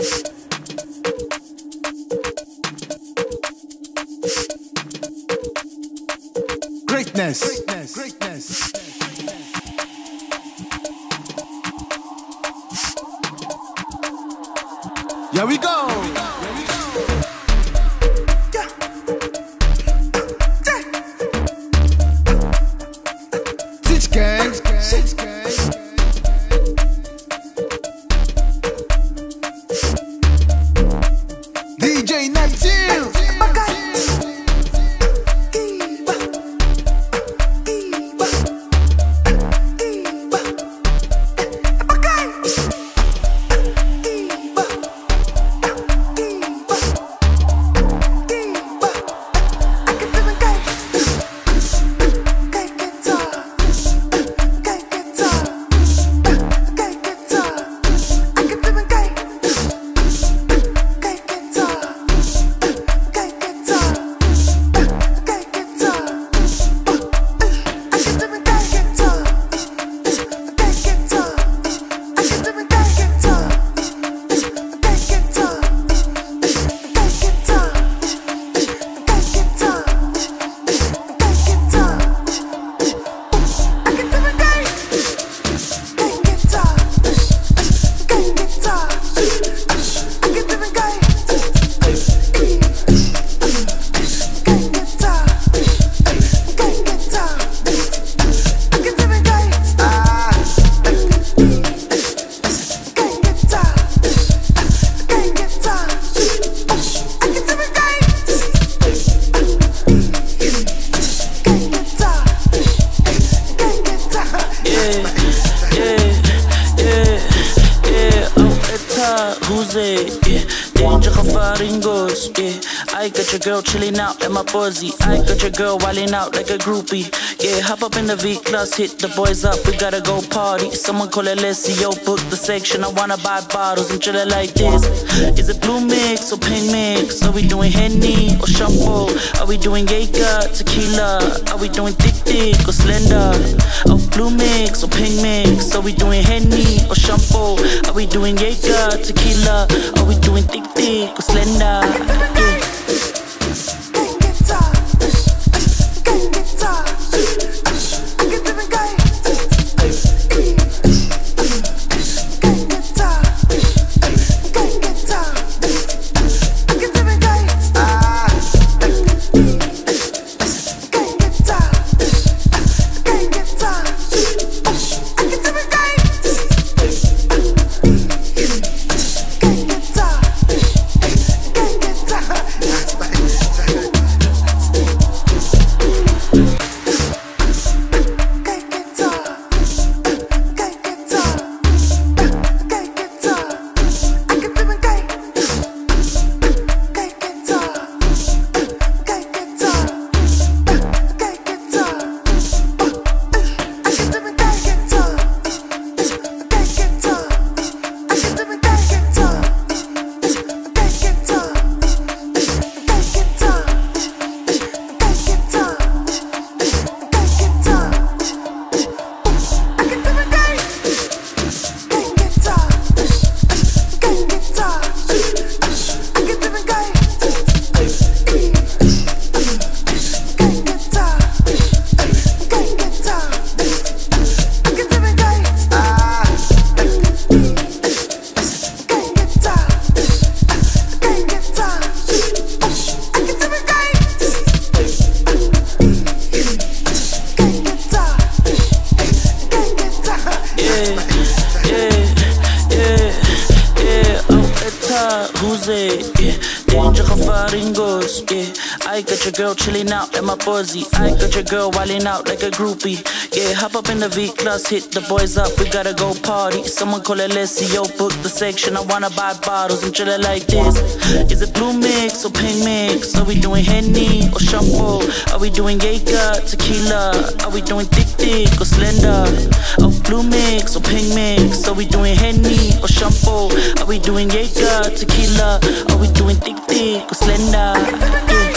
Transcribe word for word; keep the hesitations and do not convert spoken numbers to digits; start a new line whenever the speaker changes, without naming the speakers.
Greatness. Greatness. Greatness. Here we go. Teach gang. Teach gang. D J Neptune.
I got your girl chilling out at my buzzy. I got your girl wilding out like a groupie. Yeah, hop up in the V-Class, hit the boys up, we gotta go party. Someone call it Leslie, yo, book the section. I wanna buy bottles and chillin' like this. Is it blue mix or pink mix? Are we doing Henny or shampoo? Are we doing Jaeger, tequila? Are we doing thick, thick or slender? Oh, blue mix or pink mix? Are we doing Henny or shampoo? Are we doing Jaeger, tequila? Are we doing thick, thick or slender? Yeah. I got your girl chilling out at my buzzy. I got your girl wilding out like a groupie. Yeah, hop up in the V-Class, hit the boys up, we gotta go party. Someone call it Leslie, yo, book the section. I wanna buy bottles and chillin' like this. Is it blue mix or pink mix? Are we doing Henny or shampoo? Are we doing Jaeger, tequila? Are we doing thick, thick or slender? Oh, blue mix or pink mix? Are we doing Henny or shampoo? Are we doing Jaeger, tequila? Are we doing thick, thick or slender? Yeah.